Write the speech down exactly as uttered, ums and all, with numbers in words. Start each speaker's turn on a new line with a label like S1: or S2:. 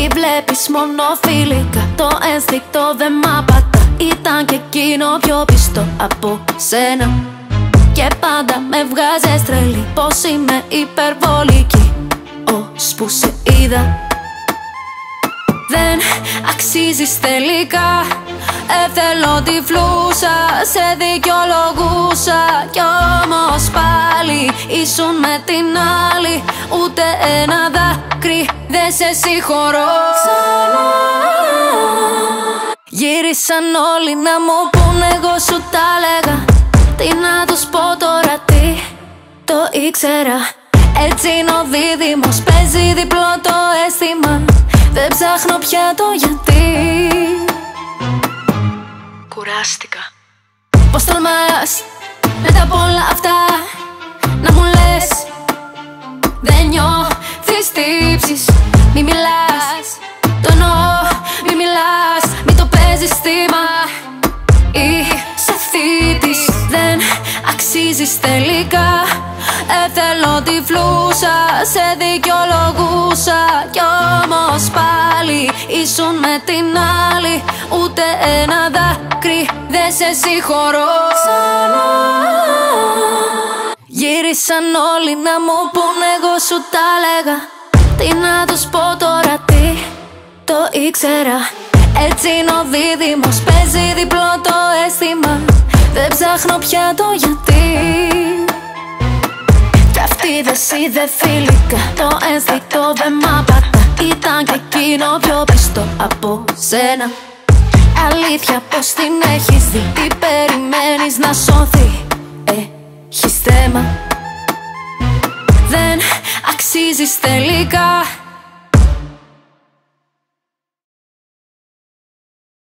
S1: Ή βλέπεις μόνο φιλικά, το ένστικτο δεν μ' απατά. Ήταν και εκείνο πιο πιστό από σένα. Και πάντα με βγάζες τρελή, πως είμαι υπερβολική. Ώσπου σε είδα, δεν αξίζεις τελικά. Εύθελο τη φλούσα, σε δικαιολογούσα. Κι όμως πάλι ήσουν με την άλλη. Ούτε ένα δάκρυ δεν σε συγχωρώ. Γύρισαν όλοι να μου πούνε, εγώ σου τα λέγα. Τι να τους πω τώρα, τι το ήξερα. Έτσι είναι ο δίδυμος, παίζει διπλό το αίσθημα. Δεν ψάχνω πια το γιατί. Κουράστηκα. Πώς τολμάς μετά από όλα αυτά να μου λες δεν νιώθεις τύψεις. Μη μιλάς, το εννοώ, μη μιλάς. Μη το παίζεις θύμα ή σε θήτης. Δεν αξίζεις τελικά. Εύθελο τη φλούσα, σε δικαιολογούσα. Κι όμως πάλι ήσουν με την άλλη. Ούτε ένα δάκρυ δεν σε συγχωρώ. Γύρισαν όλοι να μου πούνε, εγώ σου τα λέγα. Τι να τους πω τώρα, τι το ήξερα. Έτσι είναι ο δίδυμος, παίζει διπλό το αίσθημα. Δεν ψάχνω πια το γιατί. Κι αυτή δεν είδε φιλικά, το ένστικτο δεν μ' απατά. Ήταν και εκείνο πιο πιστό από σένα. Αλήθεια πως την έχεις δει, τι περιμένεις να σωθεί. Έχεις θέμα, δεν αξίζεις τελικά.